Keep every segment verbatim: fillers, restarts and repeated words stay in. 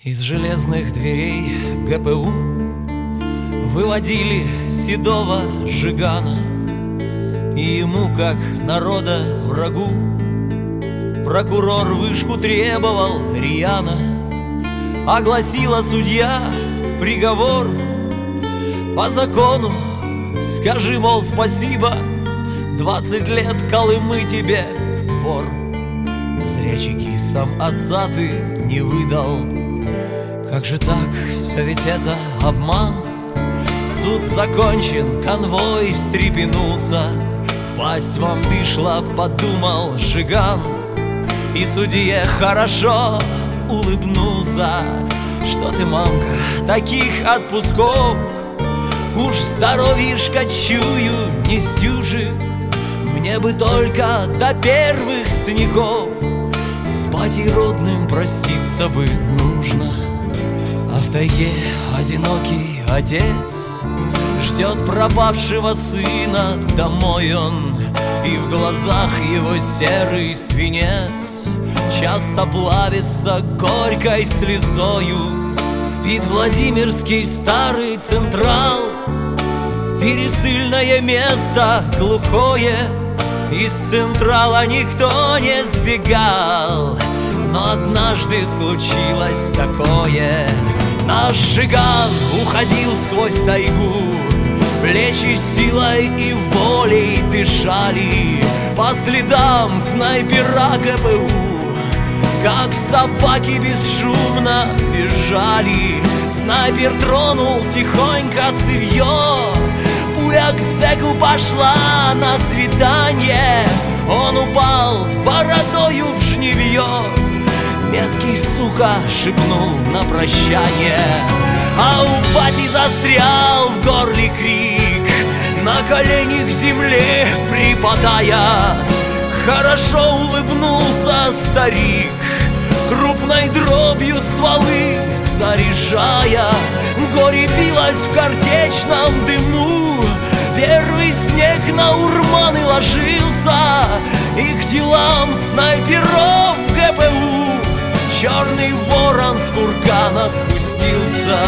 Из железных дверей ГПУ выводили седого жигана, и ему, как народа врагу, прокурор вышку требовал рьяно. Огласила судья приговор: по закону скажи, мол, спасибо, двадцать лет Колымы тебе, вор. Зря чекистам отца ты не выдал. Как же так, все ведь это обман. Суд закончен, конвой встрепенулся, власть вам дышла, подумал жиган, и судье хорошо улыбнулся. Что ты, мамка, таких отпусков уж здоровьишко чую не стюжит. Мне бы только до первых снегов с батей родным проститься бы нужно. А в тайге одинокий отец ждет пропавшего сына. Домой он, и в глазах его серый свинец часто плавится горькой слезою. Спит Владимирский старый Централ, пересыльное место глухое. Из Централа никто не сбегал, но однажды случилось такое. Наш жиган уходил сквозь тайгу, плечи силой и волей дышали по следам снайпера ГПУ. Как собаки бесшумно бежали, снайпер тронул тихонько цевьё. Пуля к зэку пошла на свидание, он упал бородою в жнивье. Меткий сука шепнул на прощание, а у бати застрял в горле крик. На колени к земле припадая, хорошо улыбнулся старик, крупной дробью стволы заряжая. Горе билось в картечном дыму, первый снег на урманы ложился, и к телам снайперов ГПУ черный ворон с кургана спустился.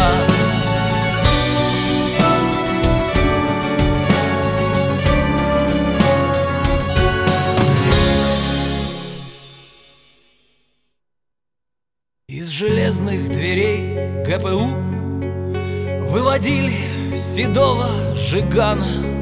Из железных дверей ГПУ выводили седого жигана,